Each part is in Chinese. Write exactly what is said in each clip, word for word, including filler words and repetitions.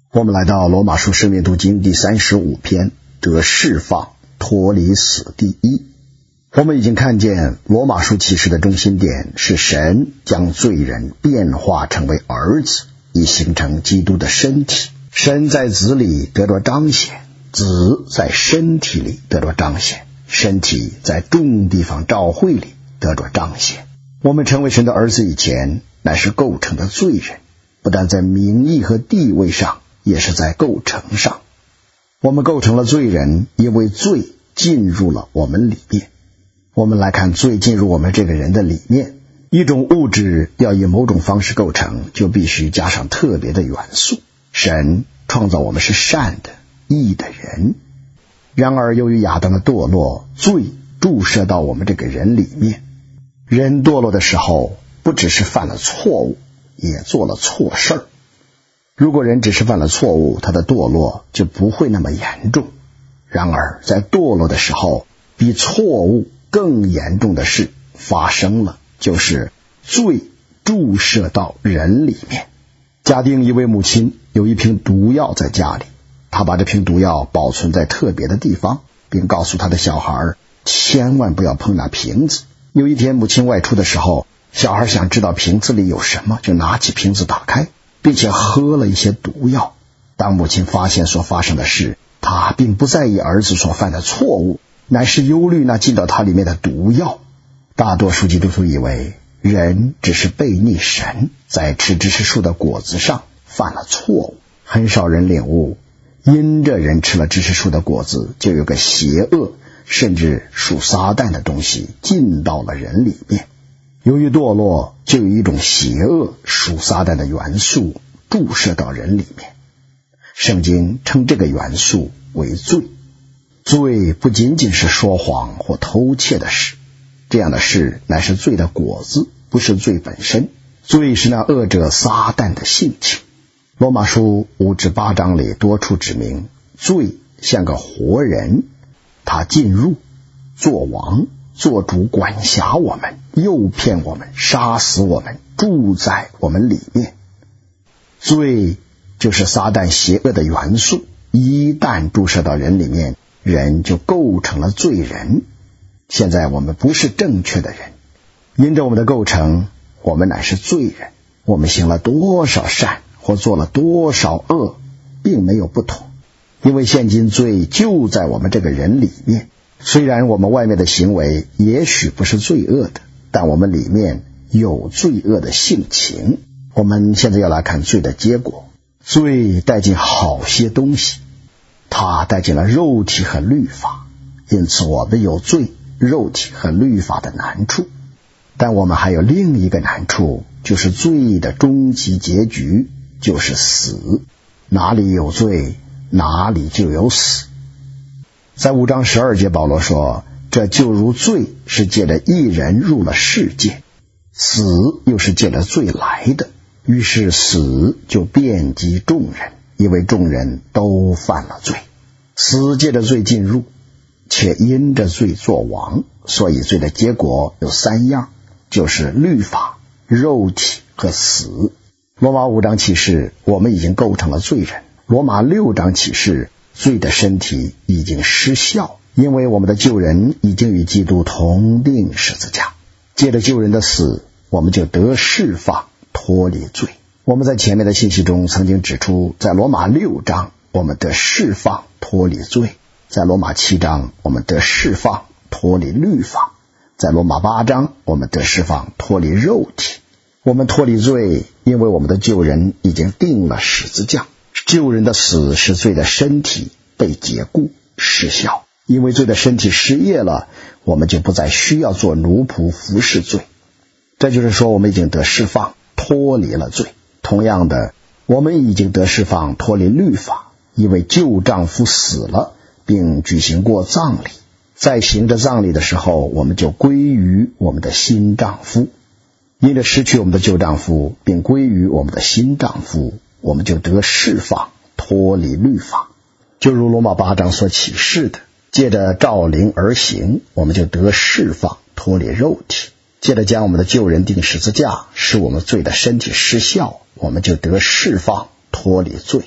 我们来到罗马书生命读经第三十五篇，得释放脱离死第一。我们已经看见罗马书启示的中心点是神将罪人变化成为儿子，以形成基督的身体。神在子里得着彰显，子在身体里得着彰显，身体在众地方召会里得着彰显。我们成为神的儿子以前，乃是构成的罪人，不但在名义和地位上，也是在构成上。我们构成了罪人，因为罪进入了我们里面。我们来看罪进入我们这个人的里面，一种物质要以某种方式构成，就必须加上特别的元素。神创造我们是善的、义的人，然而由于亚当的堕落，罪注射到我们这个人里面。人堕落的时候，不只是犯了错误，也做了错事儿。如果人只是犯了错误，他的堕落就不会那么严重。然而在堕落的时候，比错误更严重的事发生了，就是罪注射到人里面。假定一位母亲有一瓶毒药在家里，她把这瓶毒药保存在特别的地方，并告诉她的小孩千万不要碰那瓶子。有一天母亲外出的时候，小孩想知道瓶子里有什么，就拿起瓶子打开，并且喝了一些毒药。当母亲发现所发生的事，她并不在意儿子所犯的错误，乃是忧虑那进到他里面的毒药。大多数基督徒以为人只是背逆神，在吃知识树的果子上犯了错误。很少人领悟，因着人吃了知识树的果子，就有个邪恶甚至属撒旦的东西进到了人里面。由于堕落，就有一种邪恶属撒旦的元素注射到人里面。圣经称这个元素为罪。罪不仅仅是说谎或偷窃的事，这样的事乃是罪的果子，不是罪本身。罪是那恶者撒旦的性情。罗马书五至八章里多处指明，罪像个活人，他进入做王，做主，管辖我们，诱骗我们，杀死我们，住在我们里面。罪就是撒旦邪恶的元素，一旦注射到人里面，人就构成了罪人。现在我们不是正确的人，因着我们的构成，我们乃是罪人。我们行了多少善或做了多少恶，并没有不同，因为现今罪就在我们这个人里面。虽然我们外面的行为也许不是罪恶的，但我们里面有罪恶的性情。我们现在要来看罪的结果。罪带进好些东西，它带进了肉体和律法，因此我们有罪、肉体和律法的难处。但我们还有另一个难处，就是罪的终极结局就是死。哪里有罪，哪里就有死。在五章十二节，保罗说，这就如罪是借着一人入了世界，死又是借着罪来的，于是死就遍及众人，因为众人都犯了罪。死借着罪进入，且因着罪作王，所以罪的结果有三样，就是律法、肉体和死。罗马五章启示我们已经构成了罪人。罗马六章启示罪的身体已经失效，因为我们的旧人已经与基督同钉十字架。借着旧人的死，我们就得释放，脱离罪。我们在前面的信息中曾经指出，在罗马六章我们得释放，脱离罪；在罗马七章我们得释放，脱离律法；在罗马八章我们得释放，脱离肉体。我们脱离罪，因为我们的旧人已经钉了十字架。旧人的死使罪的身体被解雇失效，因为罪的身体失业了，我们就不再需要做奴仆服侍罪。这就是说，我们已经得释放，脱离了罪。同样的，我们已经得释放，脱离律法，因为旧丈夫死了，并举行过葬礼。在行着葬礼的时候，我们就归于我们的新丈夫。因着失去我们的旧丈夫，并归于我们的新丈夫，我们就得释放，脱离律法。就如罗马八章所启示的，借着照灵而行，我们就得释放，脱离肉体。借着将我们的旧人钉十字架，使我们罪的身体失效，我们就得释放，脱离罪。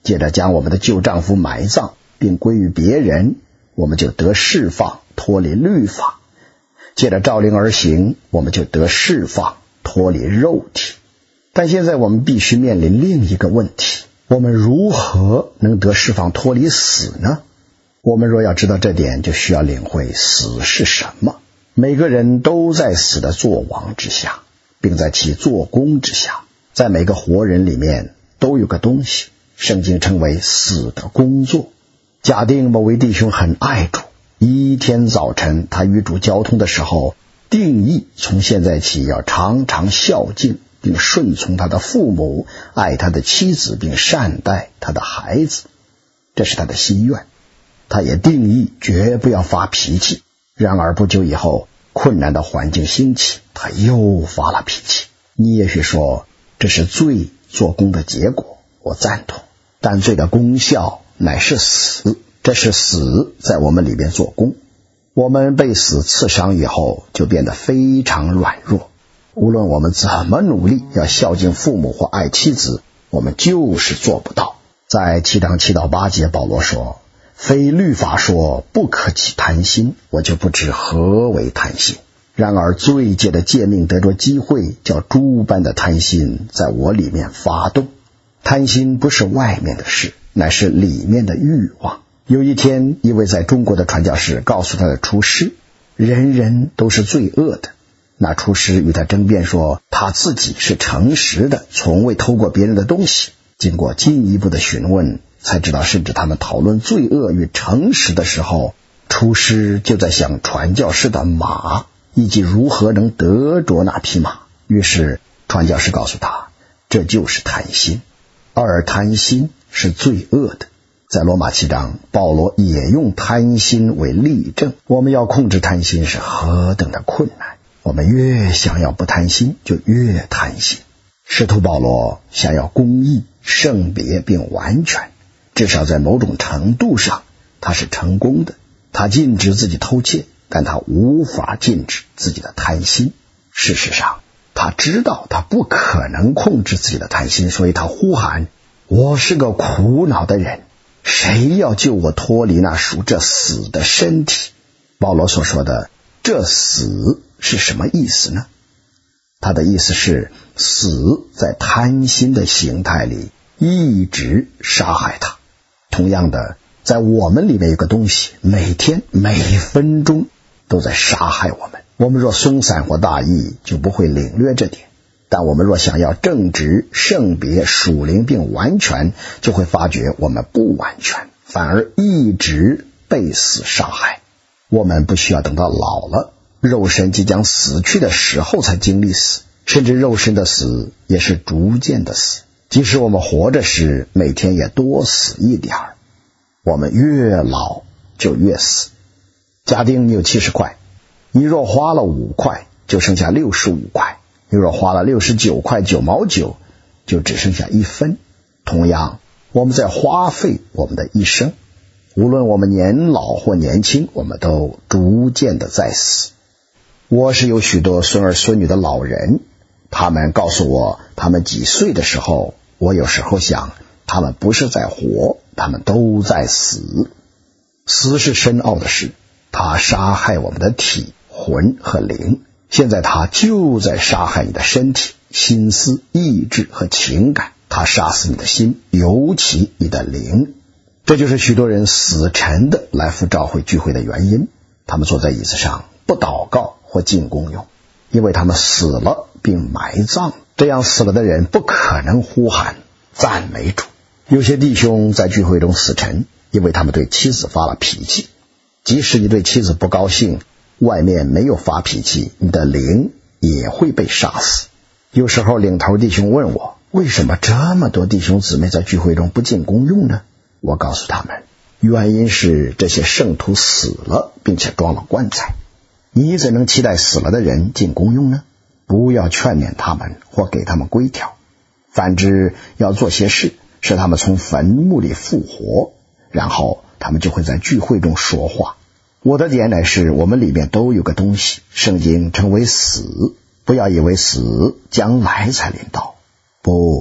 接着将我们的旧丈夫埋葬并归于别人，我们就得释放，脱离律法。接着照灵而行，我们就得释放，脱离肉体。但现在我们必须面临另一个问题，我们如何能得释放脱离死呢？我们若要知道这点，就需要领会死是什么。每个人都在死的作王之下，并在其做工之下。在每个活人里面都有个东西，圣经称为死的工作。假定某位弟兄很爱主，一天早晨他与主交通的时候，定义从现在起要常常孝敬并顺从他的父母，爱他的妻子并善待他的孩子，这是他的心愿。他也定义绝不要发脾气。然而不久以后，困难的环境兴起，他又发了脾气。你也许说这是罪做工的结果，我赞同，但罪的功效乃是死，这是死在我们里边做工。我们被死刺伤以后，就变得非常软弱。无论我们怎么努力要孝敬父母或爱妻子，我们就是做不到。在七章七到八节，保罗说，非律法说不可起贪心，我就不知何为贪心。然而罪借的诫命得着机会，叫诸般的贪心在我里面发动。贪心不是外面的事，乃是里面的欲望。有一天，一位在中国的传教士告诉他的厨师，人人都是罪恶的。那厨师与他争辩说，他自己是诚实的，从未偷过别人的东西。经过进一步的询问，才知道甚至他们讨论罪恶与诚实的时候，厨师就在想传教士的马，以及如何能得着那匹马。于是传教士告诉他，这就是贪心，而贪心是罪恶的。在罗马七章，保罗也用贪心为例证。我们要控制贪心是何等的困难，我们越想要不贪心，就越贪心。使徒保罗想要公义、圣别并完全，至少在某种程度上他是成功的。他禁止自己偷窃，但他无法禁止自己的贪心。事实上他知道他不可能控制自己的贪心，所以他呼喊，我是个苦恼的人，谁要救我脱离那属这死的身体？保罗所说的这死是什么意思呢？他的意思是，死在贪心的形态里一直杀害他。同样的，在我们里面有个东西，每天每分钟都在杀害我们。我们若松散或大意，就不会领略这点。但我们若想要正直、圣别、属灵并完全，就会发觉我们不完全，反而一直被死杀害。我们不需要等到老了，肉身即将死去的时候才经历死，甚至肉身的死也是逐渐的死。即使我们活着时，每天也多死一点儿。我们越老就越死。假定你有七十块，你若花了五块，就剩下六十五块；你若花了六十九块九毛九，就只剩下一分。同样，我们在花费我们的一生，无论我们年老或年轻，我们都逐渐的在死。我是有许多孙儿孙女的老人，他们告诉我他们几岁的时候，我有时候想，他们不是在活，他们都在死。死是深奥的事，它杀害我们的体、魂和灵。现在它就在杀害你的身体、心思、意志和情感，它杀死你的心，尤其你的灵。这就是许多人死沉的来赴教会聚会的原因。他们坐在椅子上，不祷告或进功用，因为他们死了并埋葬。这样死了的人不可能呼喊赞美主。有些弟兄在聚会中死沉，因为他们对妻子发了脾气。即使你对妻子不高兴，外面没有发脾气，你的灵也会被杀死。有时候领头弟兄问我，为什么这么多弟兄姊妹在聚会中不进功用呢？我告诉他们，原因是这些圣徒死了，并且装了棺材。你怎能期待死了的人进功用呢？不要劝勉他们或给他们规条，反之要做些事，使他们从坟墓里复活，然后他们就会在聚会中说话。我的点乃是，我们里面都有个东西，圣经称为死。不要以为死将来才临到，不，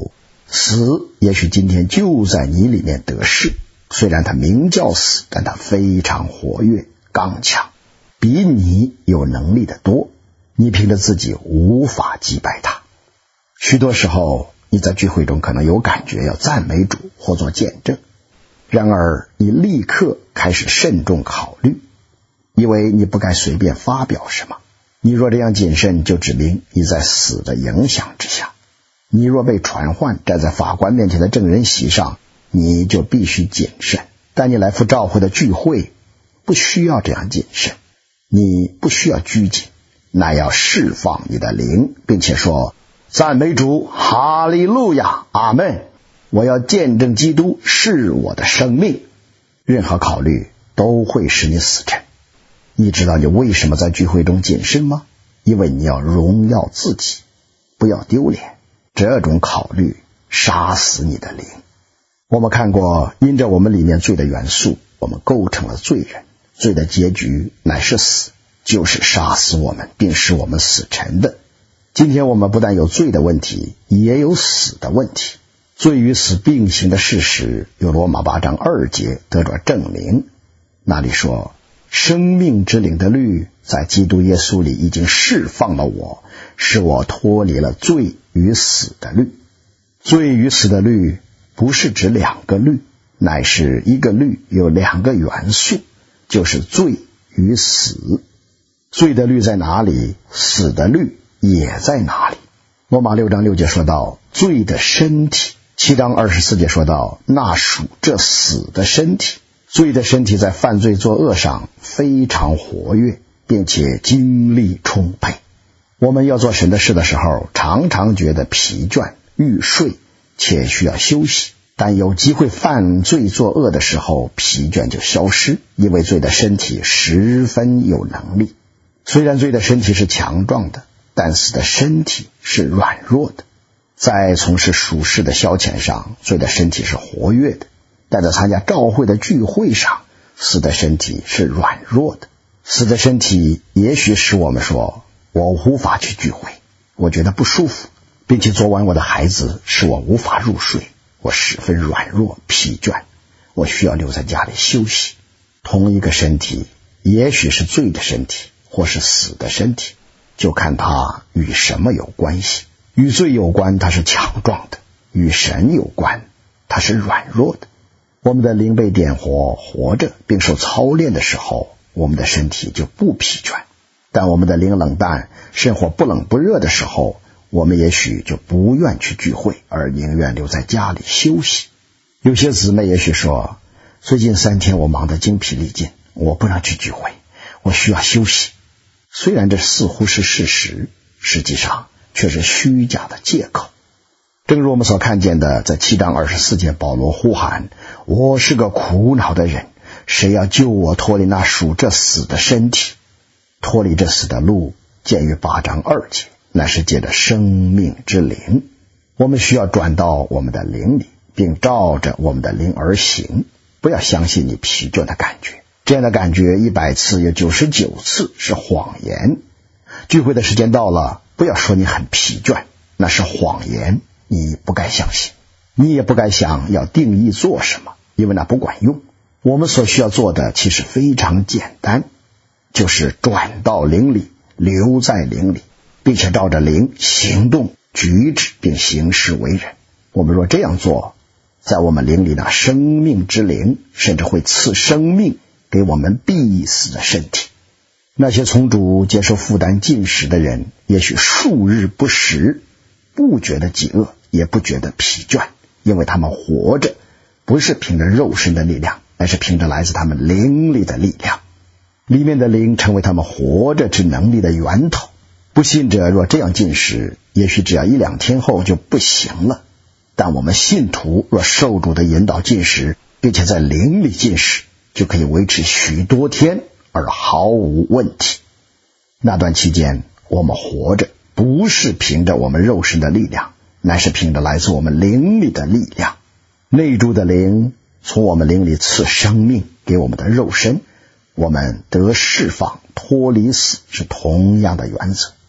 死也许今天就在你里面得势，虽然它名叫死，但它非常活跃刚强，比你有能力的多，你凭着自己无法击败它。许多时候你在聚会中可能有感觉要赞美主或做见证，然而你立刻开始慎重考虑，以为你不该随便发表什么。你若这样谨慎，就指明你在死的影响之下。你若被传唤站在法官面前的证人席上，你就必须谨慎。但你来赴教会的聚会不需要这样谨慎，你不需要拘谨，乃要释放你的灵，并且说赞美主，哈利路亚，阿们。我要见证基督是我的生命。任何考虑都会使你死沉。你知道你为什么在聚会中谨慎吗？因为你要荣耀自己，不要丢脸。这种考虑杀死你的灵。我们看过，因着我们里面罪的元素，我们构成了罪人，罪的结局乃是死，就是杀死我们并使我们死沉的。今天我们不但有罪的问题，也有死的问题。罪与死并行的事实，由罗马八章二节得着证明。那里说，生命之灵的律在基督耶稣里已经释放了我，使我脱离了罪与死的律。罪与死的律不是指两个律，乃是一个律有两个元素，就是罪与死。罪的律在哪里，死的律也在哪里。罗马六章六节说到罪的身体，七章二十四节说到那属这死的身体。罪的身体在犯罪作恶上非常活跃，并且精力充沛。我们要做神的事的时候，常常觉得疲倦欲睡，且需要休息。但有机会犯罪作恶的时候，疲倦就消失，因为罪的身体十分有能力。虽然罪的身体是强壮的，但死的身体是软弱的。在从事属世的消遣上，罪的身体是活跃的，但在参加教会的聚会上，死的身体是软弱的。死的身体也许使我们说，我无法去聚会，我觉得不舒服，并且昨晚我的孩子使我无法入睡，我十分软弱疲倦，我需要留在家里休息。同一个身体，也许是罪的身体，或是死的身体，就看它与什么有关系。与罪有关，它是强壮的；与神有关，它是软弱的。我们的灵被点活，活着并受操练的时候，我们的身体就不疲倦。但我们的灵冷淡，甚或不冷不热的时候，我们也许就不愿去聚会，而宁愿留在家里休息。有些姊妹也许说，最近三天我忙得精疲力尽，我不能去聚会，我需要休息。虽然这似乎是事实，实际上却是虚假的借口。正如我们所看见的，在七章二十四节，保罗呼喊，我是个苦恼的人，谁要救我脱离那属这死的身体？脱离这死的路，见于八章二节，乃是借着生命之灵。我们需要转到我们的灵里，并照着我们的灵而行。不要相信你疲倦的感觉，这样的感觉一百次有九十九次是谎言。聚会的时间到了，不要说你很疲倦，那是谎言，你不该相信。你也不该想要定义做什么，因为那不管用。我们所需要做的其实非常简单，就是转到灵里，留在灵里，并且照着灵行动举止并行事为人。我们若这样做，在我们灵里那生命之灵甚至会赐生命给我们必死的身体。那些从主接受负担进食的人，也许数日不食，不觉得饥饿，也不觉得疲倦，因为他们活着不是凭着肉身的力量，而是凭着来自他们灵里的力量。里面的灵成为他们活着之能力的源头。不信者若这样进食，也许只要一两天后就不行了。但我们信徒若受主的引导进食，并且在灵里进食，就可以维持许多天而毫无问题。那段期间我们活着不是凭着我们肉身的力量，乃是凭着来自我们灵里的力量。内住的灵从我们灵里赐生命给我们的肉身，我们得释放脱离死是同样的原则。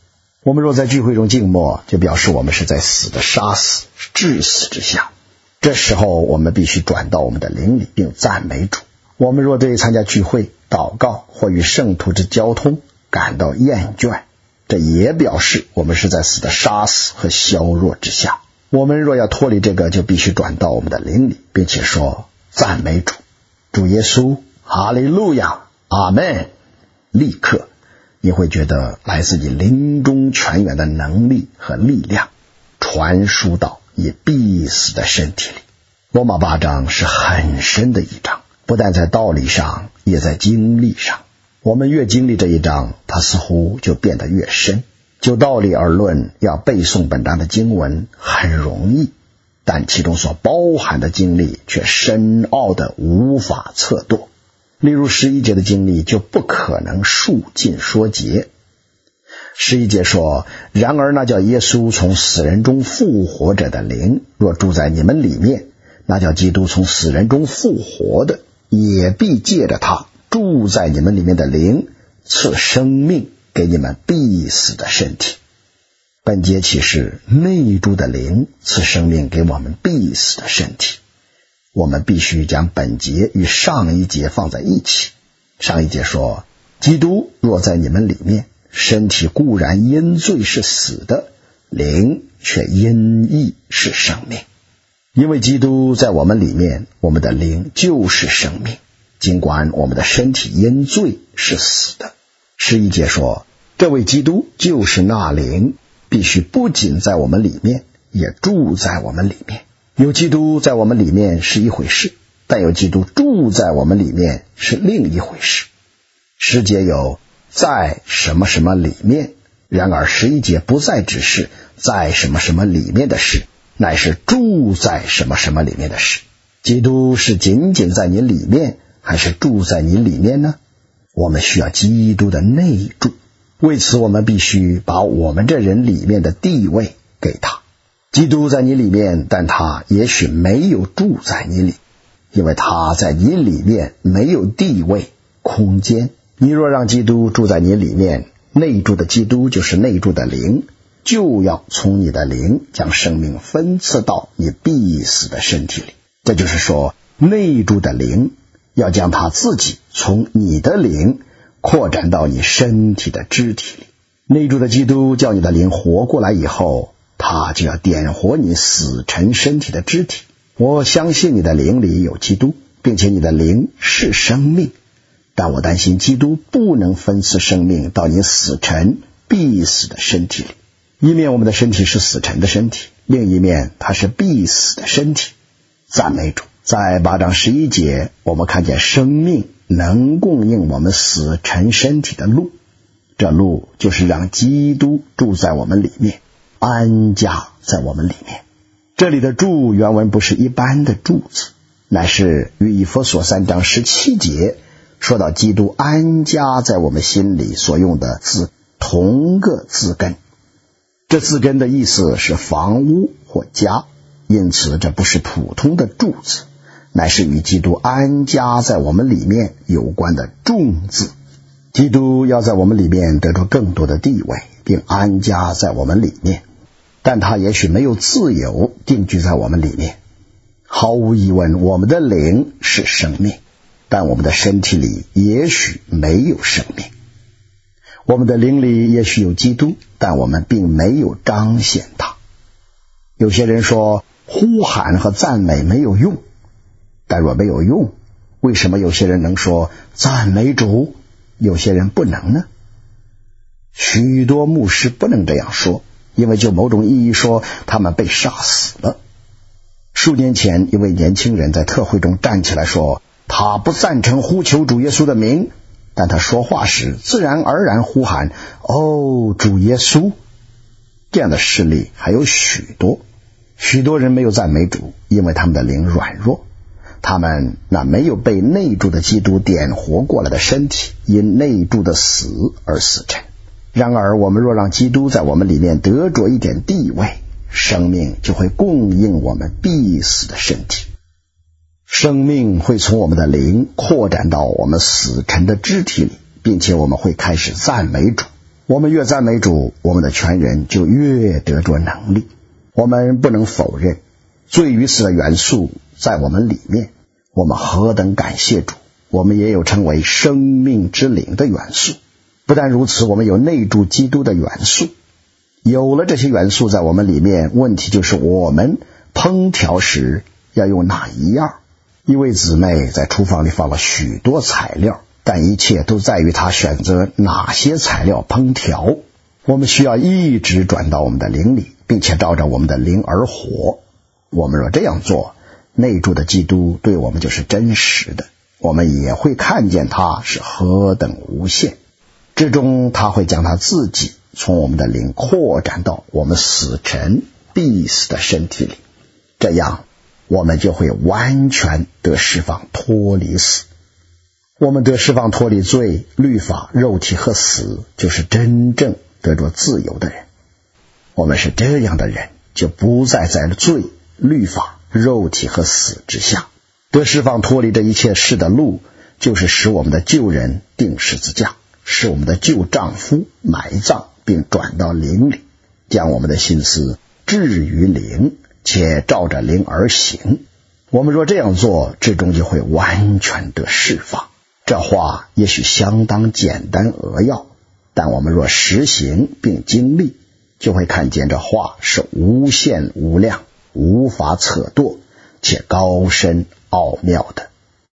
我们若在聚会中静默，就表示我们是在死的杀死、致死之下。这时候我们必须转到我们的灵里，并赞美主。我们若对参加聚会、祷告或与圣徒之交通感到厌倦，这也表示我们是在死的杀死和削弱之下。我们若要脱离这个，就必须转到我们的灵里，并且说赞美主，主耶稣，哈利路亚，阿们。立刻你会觉得来自你灵中泉源的能力和力量传输到你必死的身体里。罗马八章是很深的一章，不但在道理上，也在经历上。我们越经历这一章，它似乎就变得越深。就道理而论，要背诵本章的经文很容易，但其中所包含的经历却深奥的无法测度。例如十一节的经历就不可能述尽说竭。十一节说，然而那叫耶稣从死人中复活者的灵，若住在你们里面，那叫基督从死人中复活的，也必借着他住在你们里面的灵，赐生命给你们必死的身体。本节启示内住的灵赐生命给我们必死的身体。我们必须将本节与上一节放在一起。上一节说，基督若在你们里面，身体固然因罪是死的，灵却因义是生命。因为基督在我们里面，我们的灵就是生命，尽管我们的身体因罪是死的。十一节说，这位基督就是那灵，必须不仅在我们里面，也住在我们里面。有基督在我们里面是一回事，但有基督住在我们里面是另一回事。十节有在什么什么里面，然而十一节不再只是在什么什么里面的事，乃是住在什么什么里面的事。基督是仅仅在你里面，还是住在你里面呢？我们需要基督的内住，为此我们必须把我们这人里面的地位给他。基督在你里面，但他也许没有住在你里，因为他在你里面没有地位、空间。你若让基督住在你里面，内住的基督就是内住的灵，就要从你的灵将生命分赐到你必死的身体里。这就是说，内住的灵要将他自己从你的灵扩展到你身体的肢体里。内住的基督叫你的灵活过来以后，他就要点活你死沉身体的肢体。我相信你的灵里有基督，并且你的灵是生命，但我担心基督不能分赐生命到你死沉必死的身体里。一面我们的身体是死沉的身体，另一面它是必死的身体。赞美主！在八章十一节，我们看见生命能供应我们死沉身体的路，这路就是让基督住在我们里面，安家在我们里面。这里的住原文不是一般的住字，乃是与以弗所三章十七节说到基督安家在我们心里所用的字同个字根。这字根的意思是房屋或家，因此这不是普通的住字，乃是与基督安家在我们里面有关的重字。基督要在我们里面得着更多的地位，并安家在我们里面，但他也许没有自由定居在我们里面。毫无疑问，我们的灵是生命，但我们的身体里也许没有生命。我们的灵里也许有基督，但我们并没有彰显他。有些人说呼喊和赞美没有用，但若没有用，为什么有些人能说赞美主，有些人不能呢？许多牧师不能这样说，因为就某种意义说，他们被杀死了。数年前，一位年轻人在特会中站起来说，他不赞成呼求主耶稣的名，但他说话时自然而然呼喊，哦，主耶稣。这样的事例还有许多。许多人没有赞美主，因为他们的灵软弱，他们那没有被内住的基督点活过来的身体，因内住的死而死沉。然而我们若让基督在我们里面得着一点地位，生命就会供应我们必死的身体。生命会从我们的灵扩展到我们死沉的肢体里，并且我们会开始赞美主。 我们越赞美主，我们的全人就越得着能力。我们不能否认罪与死的元素在我们里面，我们何等感谢主，我们也有称为生命之灵的元素。不但如此，我们有内住基督的元素。有了这些元素在我们里面，问题就是我们烹调时要用哪一样。一位姊妹在厨房里放了许多材料，但一切都在于她选择哪些材料烹调。我们需要一直转到我们的灵里，并且照着我们的灵而活。我们若这样做，内住的基督对我们就是真实的，我们也会看见他是何等无限。至终他会将他自己从我们的灵扩展到我们死沉必死的身体里，这样我们就会完全得释放，脱离死。我们得释放脱离罪、律法、肉体和死，就是真正得着自由的人。我们是这样的人，就不再在罪、律法、肉体和死之下。得释放脱离这一切事的路，就是使我们的旧人钉十字架，使我们的旧丈夫埋葬，并转到灵里，将我们的心思置于灵，且照着灵而行。我们若这样做，至终就会完全得释放。这话也许相当简单扼要，但我们若实行并经历，就会看见这话是无限无量，无法测度，且高深奥妙的。